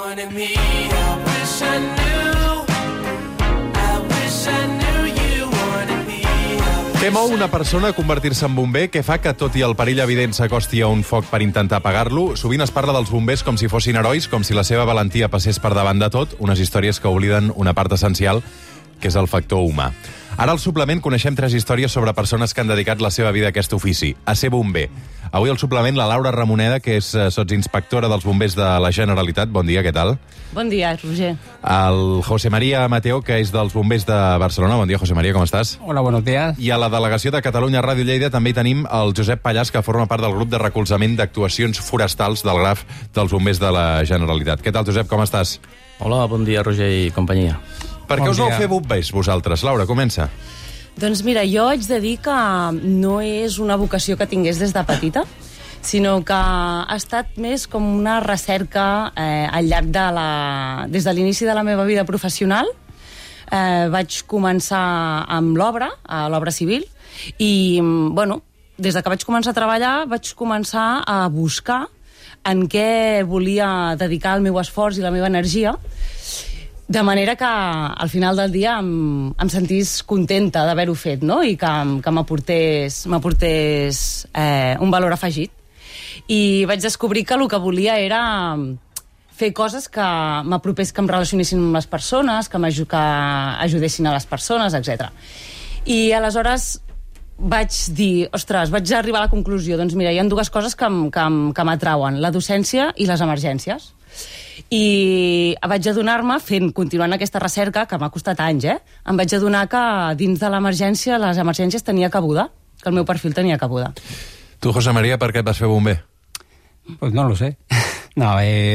wanted me. I wish I knew. I wish I knew you wanted me. Què mou una persona a convertir-se en bomber? Què fa que, tot i el perill evident, s'acosti a un foc per intentar apagar-lo? Sovint es parla dels bombers com si fossin herois, com si la seva valentia passés per davant de tot, unes històries que obliden una part essencial, que és el factor humà. Ara al suplement coneixem 3 històries sobre persones que han dedicat la seva vida a aquest ofici, a ser bomber. Avui al suplement la Laura Ramoneda, que és sotsinspectora dels bombers de la Generalitat. Bon dia, què tal? Bon dia, Roger. El José María Mateo, que és dels bombers de Barcelona. Bon dia, José María, com estàs? Hola, buenos días. I a la delegació de Catalunya Ràdio Lleida també hi tenim el Josep Pallàs, que forma part del grup de recolzament d'actuacions forestals del GRAF dels bombers de la Generalitat. Què tal, Josep, com estàs? Hola, bon dia, Roger i companyia. Per què us vau fer bombers, vosaltres? Laura, comença. Doncs mira, jo haig de dir que no és una vocació que tingués des de petita, sinó que ha estat més com una recerca al llarg de des de l'inici de la meva vida professional. Vaig començar amb l'obra, a l'obra civil, i, bueno, des de que vaig començar a treballar, vaig començar a buscar en què volia dedicar el meu esforç i la meva energia, de manera que al final del dia em sentís contenta d'haver-ho fet, no? I que m'aportés un valor afegit. I vaig descobrir que el que volia era fer coses que m'apropés, que em relacionessin amb les persones, que ajudessin a les persones, etc. I aleshores vaig dir, ostres, vaig arribar a la conclusió, doncs mira, hi ha 2 coses que m'atrauen, la docència i les emergències. I vaig adonar-me, continuant aquesta recerca, que m'ha costat anys, em vaig adonar que dins de l'emergència, les emergències tenia cabuda, que el meu perfil tenia cabuda. Tu, José María, per què et vas fer bomber? Pues no lo sé. No,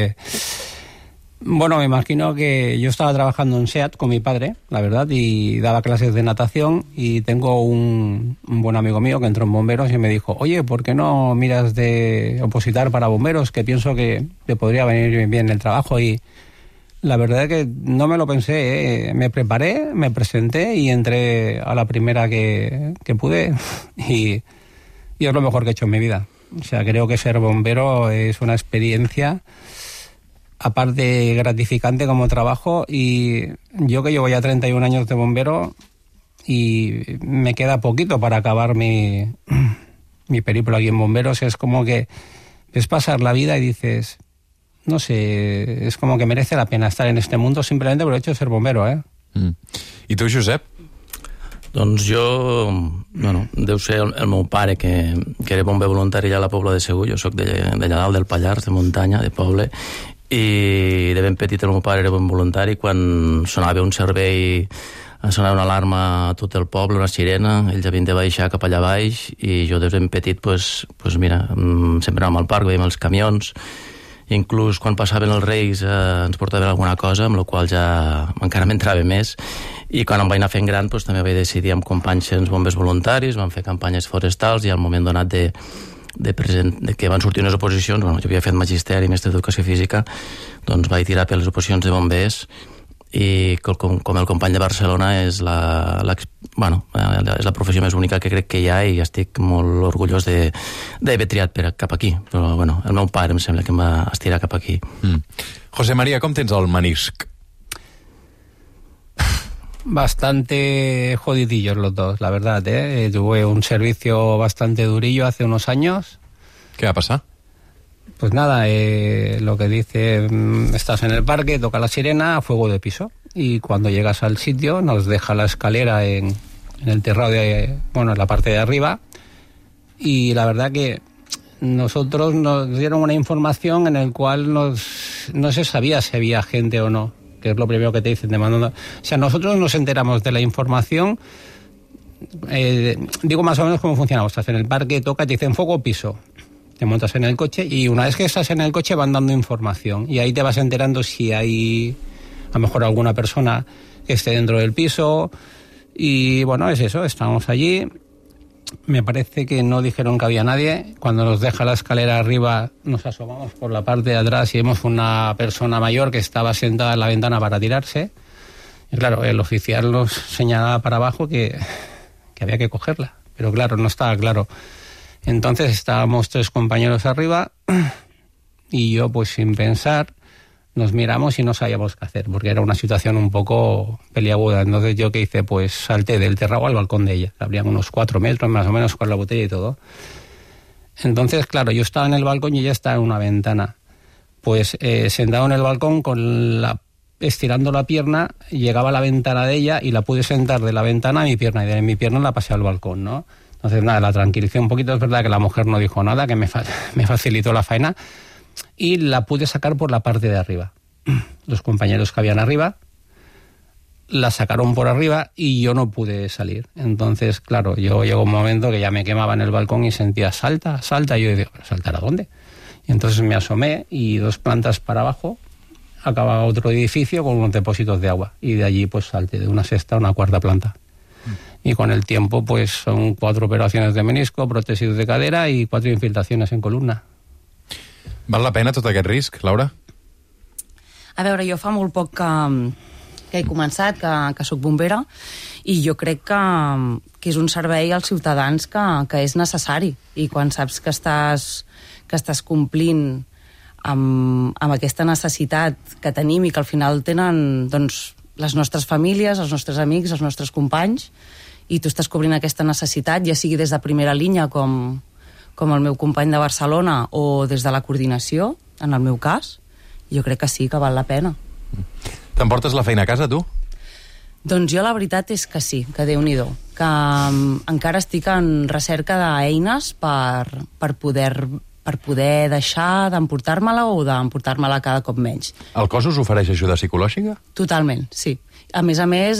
bueno, me imagino que yo estaba trabajando en SEAT con mi padre, la verdad, y daba clases de natación, y tengo un buen amigo mío que entró en bomberos y me dijo, oye, ¿por qué no miras de opositar para bomberos? Que pienso que te podría venir bien el trabajo. Y la verdad es que no me lo pensé, me preparé, me presenté y entré a la primera que pude y es lo mejor que he hecho en mi vida. O sea, creo que ser bombero es una experiencia aparte gratificante como trabajo, y yo que llevo ya 31 años de bombero y me queda poquito para acabar mi periplo aquí en bomberos, es como que ves pasar la vida y dices, no sé, es como que merece la pena estar en este mundo simplemente por el hecho de ser bombero, ¿eh? I tu, Josep? Doncs jo, bueno, deu ser el meu pare, que era bomber voluntari allà a la Pobla de Segur. Jo soc d'allà dalt del Pallars, de muntanya, de poble, i de ben petit el meu pare era bon voluntari. Quan sonava un servei, sonava una alarma a tot el poble, una sirena, ell ja havia de baixar cap allà baix, i jo des de ben petit, pues mira, sempre anàvem al parc, veiem els camions, inclús quan passaven els Reis ens portaven alguna cosa, amb la qual ja encara m'entrava més. I quan em vaig anar fent gran, també vaig decidir amb companys ser bombers voluntaris, vam fer campanyes forestals, i al moment donat de que van sortir unes oposicions, bueno, jo havia fet magisteri, mestre d'educació física, doncs vaig tirar per les oposicions de bombers, i com el company de Barcelona és la professió més única que crec que hi ha, i estic molt orgullós d'haver triat cap aquí. Però bueno, el meu pare em sembla que em va estirar cap aquí. José María, com tens el menisc? Bastante jodidillos los dos, la verdad, tuve un servicio bastante durillo hace unos años. ¿Qué va a pasar? Pues nada, lo que dice, estás en el parque, toca la sirena, fuego de piso, y cuando llegas al sitio nos deja la escalera en el terrado en la parte de arriba, y la verdad que nosotros nos dieron una información en el cual no se sabía si había gente o no, que es lo primero que te dicen, o sea, nosotros nos enteramos de la información, digo más o menos cómo funcionamos. Estás en el parque, toca, te dicen fuego piso, te montas en el coche, y una vez que estás en el coche van dando información, y ahí te vas enterando si hay a lo mejor alguna persona que esté dentro del piso, y bueno, es eso, estamos allí. Me parece que no dijeron que había nadie. Cuando nos deja la escalera arriba, nos asomamos por la parte de atrás y vemos una persona mayor que estaba sentada en la ventana para tirarse. Y claro, el oficial nos señalaba para abajo que había que cogerla. Pero claro, no estaba claro. Entonces estábamos 3 compañeros arriba y yo, pues sin pensar, nos miramos y no sabíamos qué hacer, porque era una situación un poco peliaguda. Entonces yo, ¿qué hice? Pues salté del terrado al balcón de ella. Habrían unos 4 metros más o menos con la botella y todo. Entonces, claro, yo estaba en el balcón y ella estaba en una ventana. Pues sentado en el balcón estirando la pierna, llegaba a la ventana de ella y la pude sentar de la ventana a mi pierna, y de mi pierna la pasé al balcón, ¿no? Entonces, nada, la tranquilicé un poquito. Es verdad que la mujer no dijo nada, que me facilitó la faena, y la pude sacar por la parte de arriba. Los compañeros que habían arriba la sacaron por arriba y yo no pude salir. Entonces, claro, yo llegó un momento que ya me quemaba en el balcón y sentía salta, salta, y yo digo, ¿pero saltar a dónde? Y entonces me asomé y 2 plantas para abajo acababa otro edificio con unos depósitos de agua, y de allí pues salté de una 6ª a una 4ª planta. Y con el tiempo pues son 4 operaciones de menisco, prótesis de cadera y 4 infiltraciones en columna. Val la pena tot aquest risc, Laura? A veure, jo fa molt poc que he començat, que soc bombera, i jo crec que és un servei als ciutadans que és necessari. I quan saps que estàs complint amb aquesta necessitat que tenim i que al final tenen doncs, les nostres famílies, els nostres amics, els nostres companys, i tu estàs cobrint aquesta necessitat, ja sigui des de primera línia com el meu company de Barcelona o des de la coordinació, en el meu cas, jo crec que sí, que val la pena. T'emportes la feina a casa, tu? Doncs jo la veritat és que sí, que Déu-n'hi-do, que encara estic en recerca d'eines per poder deixar d'emportar-me-la o d'emportar-me-la cada cop menys. El cos us ofereix ajuda psicològica? Totalment, sí. A més,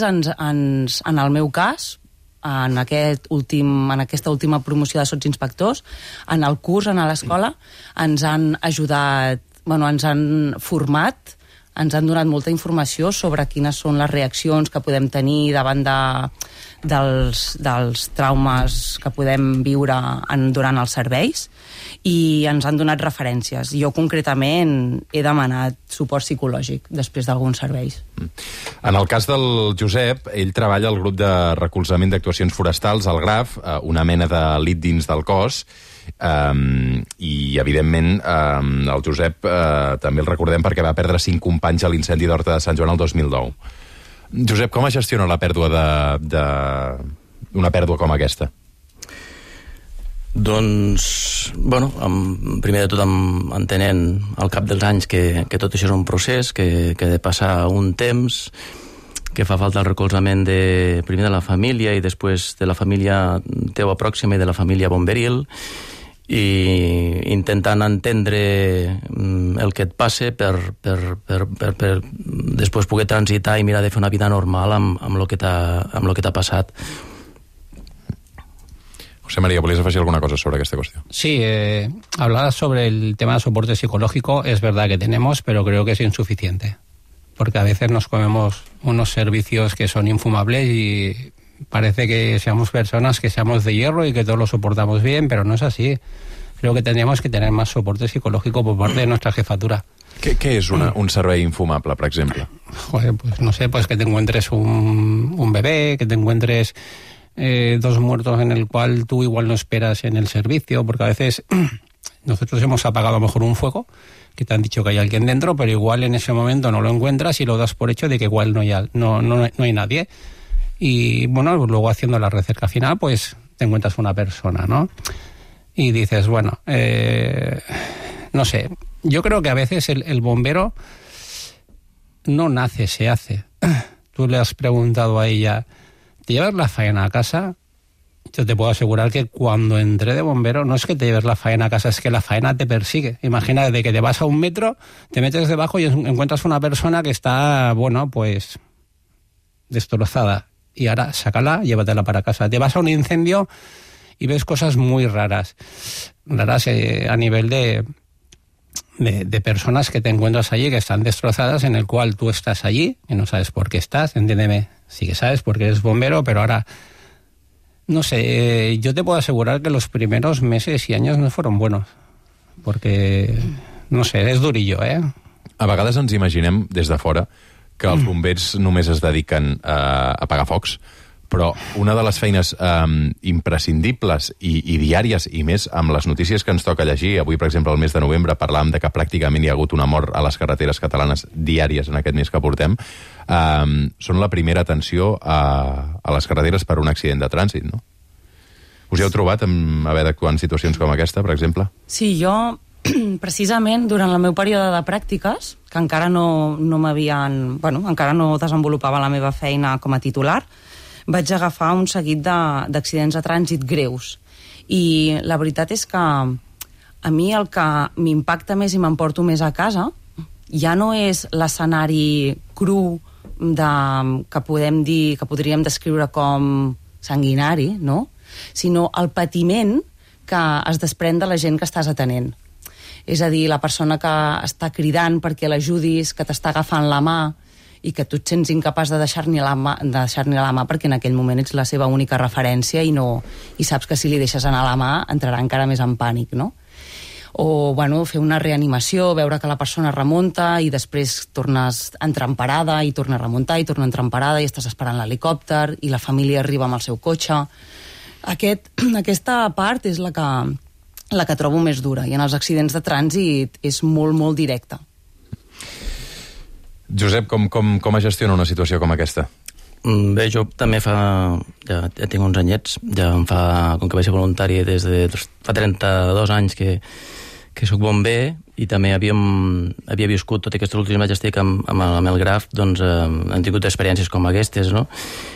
en el meu cas, en aquesta última promoció de sotsinspectors, en el curs, en l'escola, ens han ajudat, ens han format, ens han donat molta informació sobre quines són les reaccions que podem tenir davant dels traumes que podem viure durant els serveis, i ens han donat referències. Jo concretament he demanat suport psicològic després d'alguns serveis. En el cas del Josep, ell treballa al grup de recolzament d'actuacions forestals, el GRAF, una mena d'elit dins del cos, i evidentment el Josep també el recordem perquè va perdre 5 companys a l'incendi d'Horta de Sant Joan el 2009. Josep, com es gestiona la pèrdua una pèrdua com aquesta? Doncs, primer de tot entenent al cap dels anys que tot això és un procés, que ha de passar un temps, que fa falta el recolzament primer de la família i després de la família teua pròxima i de la família bomberil, i intentant entendre el que et passe per després poder transitar i mirar de fer una vida normal amb el que t'ha passat. José María, ¿podrías afegir alguna cosa sobre esta cuestión? Sí, hablar sobre el tema de soporte psicológico es verdad que tenemos, pero creo que es insuficiente. Porque a veces nos comemos unos servicios que son infumables y parece que seamos personas que seamos de hierro y que todos lo soportamos bien, pero no es así. Creo que tendríamos que tener más soporte psicológico por parte de nuestra jefatura. ¿Qué es un servei infumable, por ejemplo? Joder, pues no sé, pues que te encuentres un bebé, que te encuentres 2 muertos en el cual tú igual no esperas en el servicio, porque a veces nosotros hemos apagado a lo mejor un fuego, que te han dicho que hay alguien dentro, pero igual en ese momento no lo encuentras y lo das por hecho de que igual no hay nadie. Y bueno, luego haciendo la recerca final, pues te encuentras una persona, ¿no? Y dices, bueno, no sé, yo creo que a veces el bombero no nace, se hace. Tú le has preguntado a ella, ¿te llevas la faena a casa? Yo te puedo asegurar que cuando entré de bombero no es que te lleves la faena a casa, es que la faena te persigue. Imagina de que te vas a 1 metro, te metes debajo y encuentras una persona que está, bueno, pues destrozada. Y ahora sácala, llévatela para casa. Te vas a un incendio y ves cosas muy raras. Raras a nivel de personas que te encuentras allí que están destrozadas, en el cual tú estás allí y no sabes por qué estás, entiéndeme. Sí que sabes porque eres bombero, pero ahora, no sé, yo te puedo asegurar que los primeros meses y años no fueron buenos. Porque, no sé, és durillo, eh? A vegades ens imaginem, des de fora, que els bombers només es dediquen a apagar focs, però una de les feines imprescindibles i diàries, i més amb les notícies que ens toca llegir, avui, per exemple, el mes de novembre parlàvem de que pràcticament hi ha hagut una mort a les carreteres catalanes diàries en aquest mes que portem, són la primera atenció a les carreteres per un accident de trànsit, no? Us hi heu trobat en haver d'actuar en situacions com aquesta, per exemple? Sí, jo, precisament, durant el meu període de pràctiques, que encara no m'havien... Bueno, encara no desenvolupava la meva feina com a titular, vaig agafar un seguit d'accidents de trànsit greus. I la veritat és que a mi el que m'impacta més i m'emporto més a casa ja no és l'escenari cru que podríem descriure com sanguinari, no? Sinó el patiment que es desprèn de la gent que estàs atenent. És a dir, la persona que està cridant perquè l'ajudis, que t'està agafant la mà i que tu et sents incapaç de deixar-li la mà perquè en aquell moment ets la seva única referència i saps que si li deixes anar la mà entrarà encara més en pànic, no? O, bueno, fer una reanimació, veure que la persona remunta i després tornes a entrar en parada i torna a remuntar i torna a entrar en parada i estàs esperant l'helicòpter i la família arriba amb el seu cotxe. Aquesta part és la que trobo més dura, i en els accidents de trànsit és molt, molt directa. Josep, com es gestiona una situació com aquesta? Bé, jo també ja tinc uns anyets, com que vaig ser voluntari fa 32 anys que soc bomber, i també havia viscut tot aquests últims anys estic amb el GRAF, doncs hem tingut experiències com aquestes, no?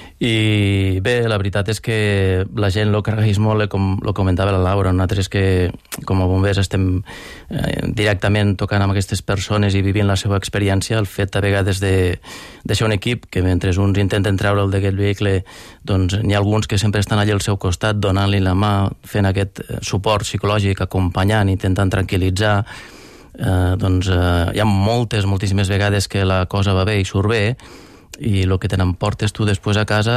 I bé, la veritat és que la gent lo carregueix molt, com lo comentava la Laura, nosaltres que com a bombers estem directament tocant amb aquestes persones i vivint la seva experiència, el fet a vegades de deixar un equip que mentre uns intenten treure'l d'aquest vehicle, doncs n'hi ha alguns que sempre estan allà al seu costat donant-li la mà, fent aquest suport psicològic, acompanyant, intentant tranquil·litzar. Doncs hi ha moltíssimes vegades que la cosa va bé i surt bé, i el que te n'emportes tu després a casa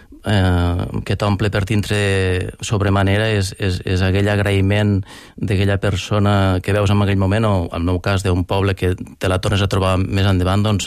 que t'omple per dintre sobremanera és aquell agraïment d'aquella persona que veus en aquell moment, o en el meu cas d'un poble que te la tornes a trobar més endavant, doncs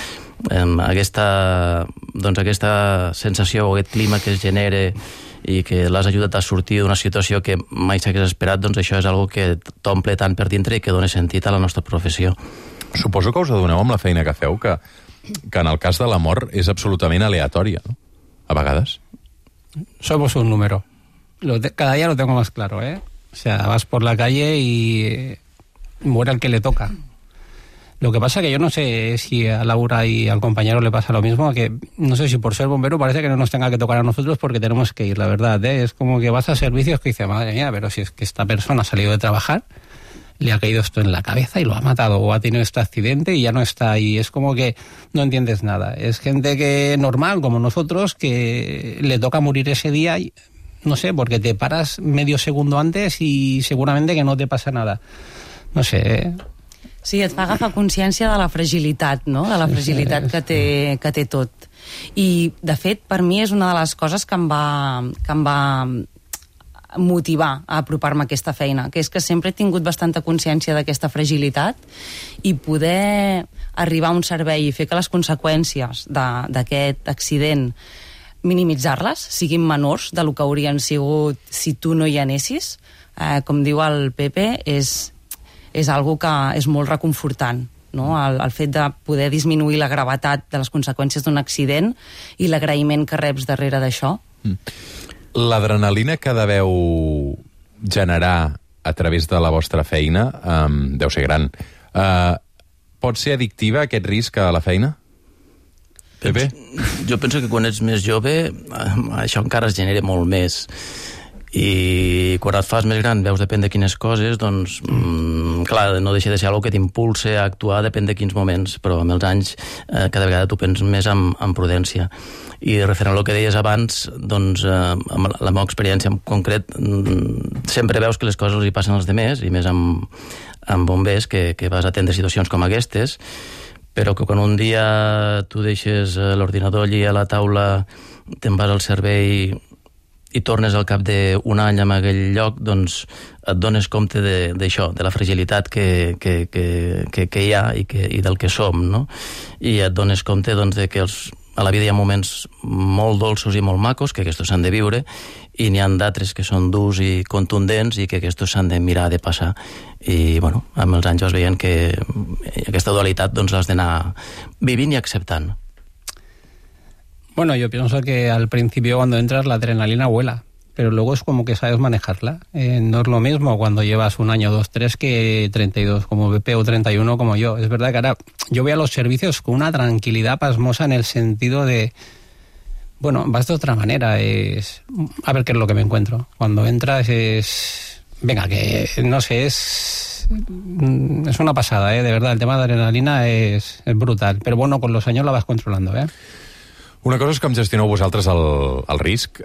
aquesta sensació o aquest clima que es genera i que l'has ajudat a sortir d'una situació que mai s'hagués esperat, doncs això és algo que t'omple tant per dintre i que dona sentit a la nostra professió. Suposo que us adoneu amb la feina que feu que en el cas de la mort és absolutament aleatòria, ¿no? A vegades. Somos un número. Cada día lo tengo más claro, ¿eh? O sea, vas por la calle y muere el que le toca. Lo que pasa que yo no sé si a Laura y al compañero le pasa lo mismo, que no sé si por ser bombero parece que no nos tenga que tocar a nosotros porque tenemos que ir, la verdad, ¿eh? Es como que vas a servicios que dices, madre mía, pero si es que esta persona ha salido de trabajar, le ha caído esto en la cabeza y lo ha matado, o ha tenido este accidente y ya no está ahí. Es como que no entiendes nada. Es gente que normal, como nosotros, que le toca morir ese día, y, no sé, porque te paras medio segundo antes y seguramente que no te pasa nada. No sé, ¿eh? Sí, et fa agafar consciència de la fragilitat, no? De la fragilitat que té tot. I, de fet, per mi és una de les coses que em va motivar a apropar-me a aquesta feina, que és que sempre he tingut bastanta consciència d'aquesta fragilitat, i poder arribar a un servei i fer que les conseqüències d'aquest accident minimitzar-les, siguin menors de lo que haurien sigut si tu no hi anessis, com diu el Pepe, és algo que és molt reconfortant, no? El fet de poder disminuir la gravetat de les conseqüències d'un accident i l'agraïment que reps darrere d'això. L'adrenalina que deveu generar a través de la vostra feina deu ser gran. Pot ser addictiva aquest risc a la feina? Pepe? Jo penso que quan ets més jove això encara es genera molt més. I quan et fas més gran veus depèn de quines coses, doncs clar, no deixa de ser alguna que t'impulsa a actuar, depèn de quins moments, però amb els anys cada vegada tu penses més en prudència. I referent al que deies abans, doncs amb la meva experiència en concret sempre veus que les coses els hi passen als demés, i més amb bombers que vas a atendre situacions com aquestes, però que quan un dia tu deixes l'ordinador allí a la taula, te'n vas al servei i tornes al cap d'un any en aquell lloc, doncs et dones compte d'això, de la fragilitat que hi ha i del que som, no? I et dones compte doncs, de que a la vida hi ha moments molt dolços i molt macos, que aquests s'han de viure, i n'hi ha d'altres que són durs i contundents i que aquests s'han de mirar de passar. I, bueno, amb els anys vas veient que aquesta dualitat doncs l'has d'anar vivint i acceptant. Bueno, yo pienso que al principio cuando entras la adrenalina vuela, pero luego es como que sabes manejarla. No es lo mismo cuando llevas 1 año, 2, 3 que 32 como BP o 31 como yo. Es verdad que ahora yo voy a los servicios con una tranquilidad pasmosa en el sentido de, bueno, vas de otra manera, es a ver qué es lo que me encuentro. Cuando entras es, venga, que no sé, es una pasada, de verdad, el tema de adrenalina es brutal, pero bueno, con los años la vas controlando, Una cosa és com gestioneu vosaltres el risc,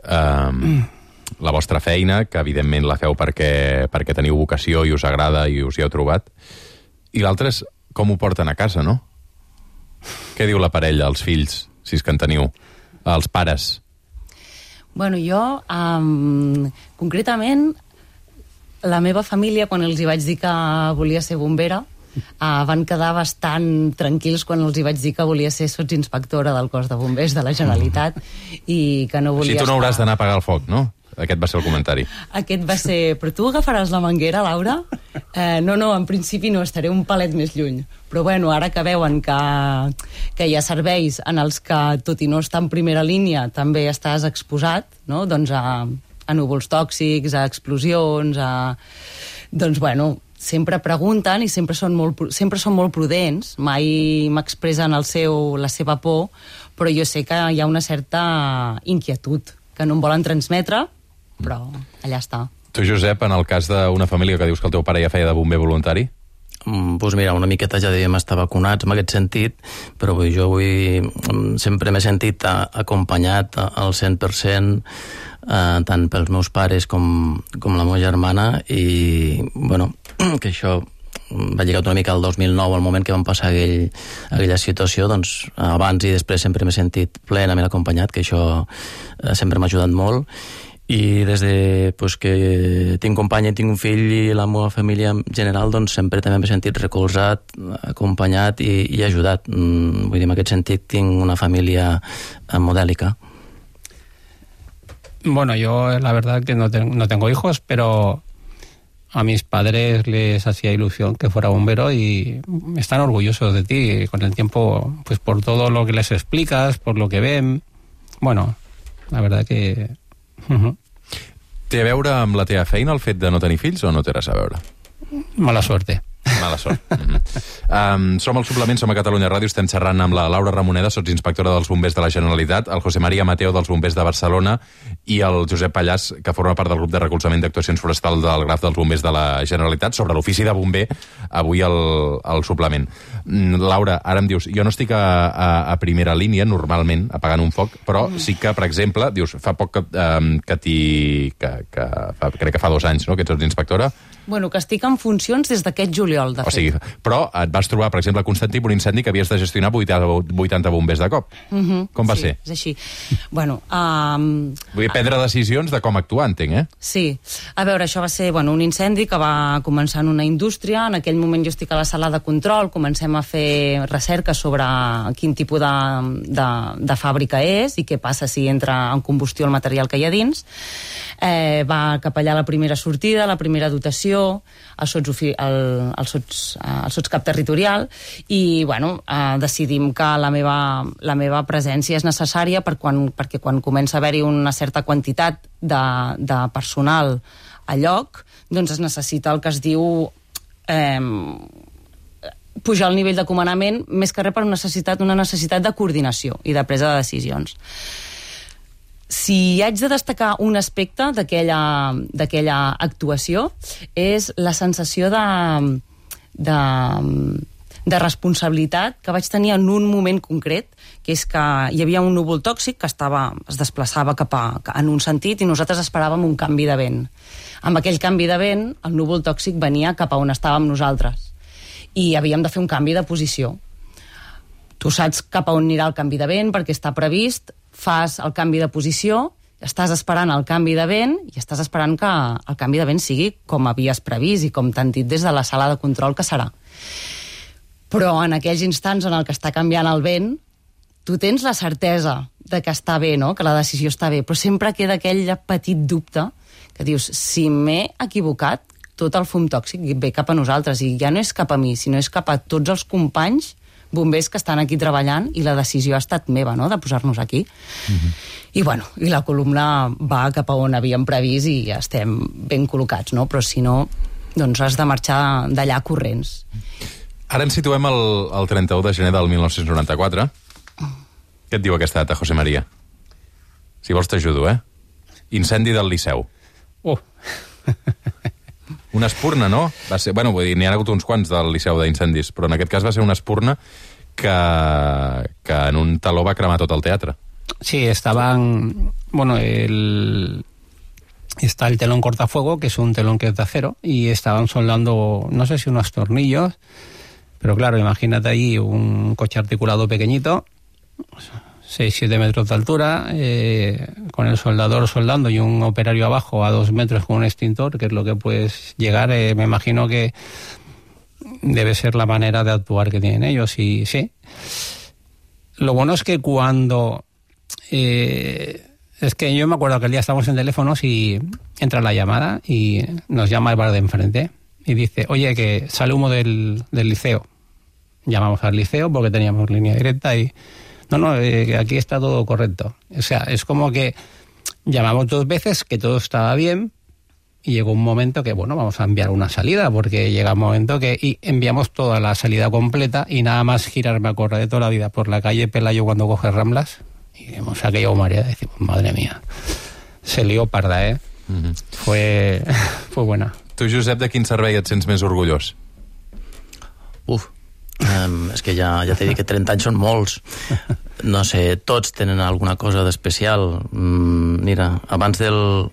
la vostra feina, que evidentment la feu perquè teniu vocació i us agrada i us hi heu trobat, i l'altra és com ho porten a casa, no? Què diu la parella, els fills, si és que en teniu, els pares? Bueno, jo, concretament, la meva família, quan els hi vaig dir que volia ser bombera, van quedar bastant tranquils quan els hi vaig dir que volia ser sotsinspectora del cos de bombers de la Generalitat i que no volia... Si tu no hauràs d'anar a apagar el foc, no? Aquest va ser el comentari. Aquest va ser... Però tu agafaràs la manguera, Laura? No, en principi no, estaré un palet més lluny. Però bueno, ara que veuen que hi ha serveis en els que, tot i no estar en primera línia, també estàs exposat, no? Doncs a núvols tòxics, a explosions, doncs bueno... sempre pregunten i sempre són molt prudents, mai m'expressen la seva por, però jo sé que hi ha una certa inquietud que no em volen transmetre, però allà està. Tu, Josep, en el cas d'una família que dius que el teu pare ja feia de bomber voluntari? Doncs mira, una miqueta ja devíem estar vacunats en aquest sentit, però jo sempre m'he sentit acompanyat al 100%, tant pels meus pares com la meva germana, i bueno, que això va lligat una mica al 2009, al moment que vam passar aquella situació, doncs abans i després sempre m'he sentit plenament acompanyat, que això sempre m'ha ajudat molt. I des de que tinc companya i tinc un fill i la meva família en general, doncs sempre també m'he sentit recolzat, acompanyat i ajudat. Vull dir, en aquest sentit tinc una família modèlica. Bueno, yo la verdad que no tengo hijos, pero a mis padres les hacía ilusión que fuera bombero y están orgullosos de ti con el tiempo, pues por todo lo que les explicas, por lo que ven. Bueno, la verdad que... Té a veure amb la teva feina el fet de no tenir fills o no té res a veure? Mala suerte. Mala sort. Som al Suplement, som a Catalunya Ràdio, estem xerrant amb la Laura Ramoneda, sotsinspectora dels bombers de la Generalitat, el José María Mateo dels bombers de Barcelona i el Josep Pallàs, que forma part del grup de recolzament d'actuacions forestals del Graf dels bombers de la Generalitat, sobre l'ofici de bomber avui al Suplement. Laura, ara em dius, jo no estic a primera línia normalment apagant un foc, però sí que, per exemple, dius, fa poc crec que fa 2 anys, no?, que ets sotsinspectora. Bueno, que estic en funcions des d'aquest juliol, de fet. O sigui, però et vas trobar, per exemple, a Constantí, un incendi que havies de gestionar 80 bombers de cop. Com va ser? És així. Bueno, vull dir, prendre decisions de com actuar, entenc, Sí. A veure, això va ser un incendi que va començar en una indústria. En aquell moment jo estic a la sala de control, comencem a fer recerca sobre quin tipus de fàbrica és i què passa si entra en combustió el material que hi ha dins. Va cap allà la primera sortida, la primera dotació, el sotscap territorial, i bueno, decidim que la meva presència és necessària perquè quan comença a haver-hi una certa quantitat de personal a lloc, doncs es necessita el que es diu pujar el nivell de comandament, més que res per una necessitat de coordinació i de presa de decisions. Si haig de destacar un aspecte d'aquella actuació és la sensació de responsabilitat que vaig tenir en un moment concret, que és que hi havia un núvol tòxic que es desplaçava en un sentit i nosaltres esperàvem un canvi de vent. Amb aquell canvi de vent, el núvol tòxic venia cap a on estàvem nosaltres i havíem de fer un canvi de posició. Tu saps cap a on anirà el canvi de vent perquè està previst, fas el canvi de posició, estàs esperant el canvi de vent i estàs esperant que el canvi de vent sigui com havies previst i com t'han dit des de la sala de control que serà. Però en aquells instants en el que està canviant el vent, tu tens la certesa de que està bé, no? Que la decisió està bé, però sempre queda aquell petit dubte que dius, si m'he equivocat, tot el fum tòxic ve cap a nosaltres, i ja no és cap a mi, sinó és cap a tots els companys bombers que estan aquí treballant, i la decisió ha estat meva, no?, de posar-nos aquí. I bueno, i la columna va cap a on havíem previst i ja estem ben col·locats, no? Però si no, doncs has de marxar d'allà corrents. Ara ens situem el 31 de gener del 1994. Què et diu aquesta data, José María? Si vols t'ajudo, Incendi del Liceu. Una espurna, no? Va ser, bueno, vull dir, n'hi ha hagut uns quants del Liceu d'incendis, però en aquest cas va ser una espurna que en un taló va cremar tot el teatre. Sí, estaban... Bueno, está el telón cortafuego, que es un telón que es de acero, y estaban soldando, no sé si unos tornillos, pero claro, imagínate ahí un coche articulado pequeñito, 6-7 metros de altura, con el soldador soldando y un operario abajo a 2 metros con un extintor, que es lo que puedes llegar. Me imagino que debe ser la manera de actuar que tienen ellos, y sí. Lo bueno es que cuando... es que yo me acuerdo que el día estábamos en teléfonos y entra la llamada y nos llama el bar de enfrente y dice, oye, que sale humo del liceo. Llamamos al liceo porque teníamos línea directa y... No, aquí está todo correcto. O sea, es como que llamamos 2 veces, que todo estaba bien, y llegó un momento que, bueno, vamos a enviar una salida, porque llega un momento que y enviamos toda la salida completa y nada más girarme a correr de toda la vida por la calle Pelayo cuando coge Ramblas, y vemos aquello marea, decimos, madre mía, se lió parda, Fue buena. Tu, Josep, de quin servei et sents més orgullós? És que ja t'he dit que 30 anys són molts. No sé, tots tenen alguna cosa d'especial. Mira, abans del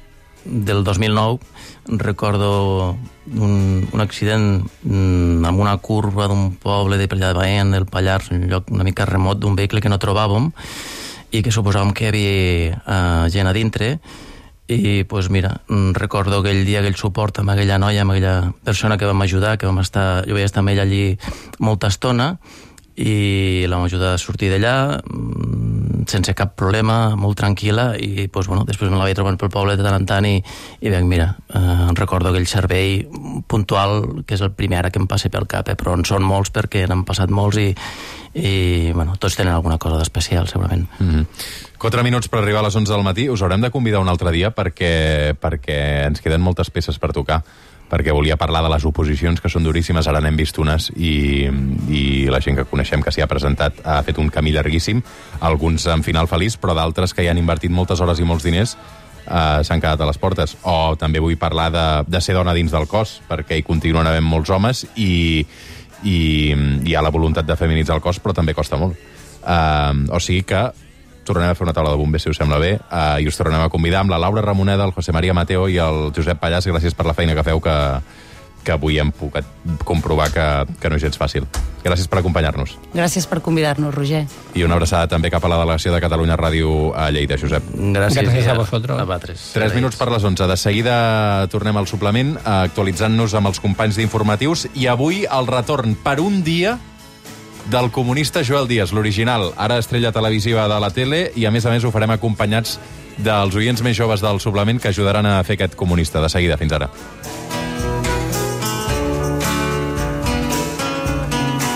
2009 recordo un accident amb una curva d'un poble de Baén, del Pallars, un lloc una mica remot, d'un vehicle que no trobàvem i que suposàvem que hi havia gent a dintre. I, doncs mira, recordo aquell dia, aquell suport amb aquella noia, amb aquella persona que vam ajudar, jo vaig estar amb ella allí molta estona, i la vam ajudar a sortir d'allà sense cap problema, molt tranquil·la, i doncs, bueno, després me la vaig trobant pel poble de tant en tant, i veig, mira, recordo aquell servei puntual, que és el primer ara que em passa pel cap, però en són molts perquè n'han passat molts, i bueno, tots tenen alguna cosa d'especial, segurament. 4 minuts per arribar a les 11 del matí. Us haurem de convidar un altre dia perquè ens queden moltes peces per tocar, perquè volia parlar de les oposicions, que són duríssimes. Ara n'hem vist unes i la gent que coneixem que s'hi ha presentat ha fet un camí llarguíssim, alguns en final feliç, però d'altres que hi han invertit moltes hores i molts diners s'han quedat a les portes. O també vull parlar de ser dona dins del cos, perquè hi continuen havent molts homes i hi ha la voluntat de feminitzar el cos, però també costa molt. O sigui que tornem a fer una taula de bombers, si us sembla bé, i us tornem a convidar amb la Laura Ramoneda, el José María Mateo i el Josep Pallàs. Gràcies per la feina que feu, que avui hem pogut comprovar que no és gens fàcil. Gràcies per acompanyar-nos. Gràcies per convidar-nos, Roger. I una abraçada també cap a la delegació de Catalunya Ràdio a Lleida, Josep. Gràcies a vosaltres. A vosaltres. 3 minuts per les 11. De seguida tornem al suplement, actualitzant-nos amb els companys d'informatius, i avui el retorn per un dia del comunista Joel Díaz, l'original, ara estrella televisiva de la tele, i a més ho farem acompanyats dels oients més joves del suplement que ajudaran a fer aquest comunista. De seguida, fins ara.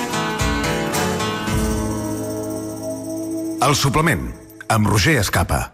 El suplement, amb Roger Escapa.